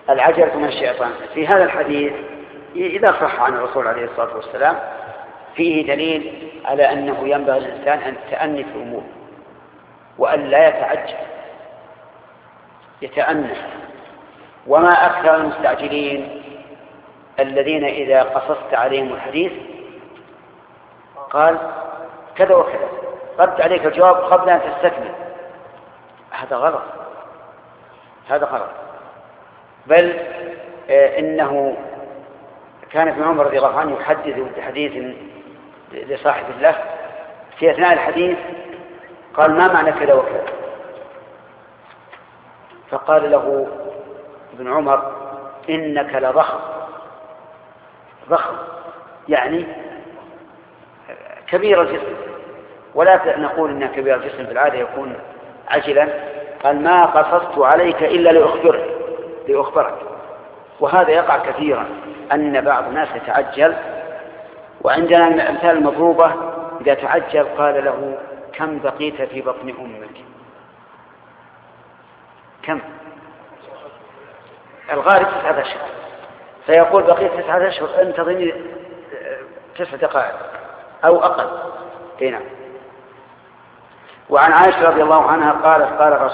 العجلة من الشيطان. في هذا الحديث إذا صح عن الرسول عليه الصلاة والسلام فيه دليل على أنه ينبغي للإنسان أن يتأنى في الأمور وأن لا يتعجل، يتأنى. وما أكثر المستعجلين الذين إذا قصصت عليهم الحديث قال كذا وكذا، رد عليك الجواب قبل أن تستكمل. هذا غلط، هذا غلط. بل إنه كان ابن عمر رضي الله عنه يحدث بحديث لصاحب له في أثناء الحديث قال ما معنى كذا وكذا؟ فقال له ابن عمر إنك لضخم، ضخم يعني كبير الجسم، ولا نقول إنه كبير الجسم بالعادة يكون عجلا. قال ما قصصت عليك إلا لأخبرك. وهذا يقع كثيرا أن بعض الناس يتعجل، وعندنا الأمثال المضروبة إذا تعجل قال له كم بقيت في بطن أمك؟ كم؟ الغالب 9 أشهر، فيقول بقيت 9 أشهر انتظرني 9 دقائق أو أقل. هنا. وعن عائشة رضي الله عنها قالت قال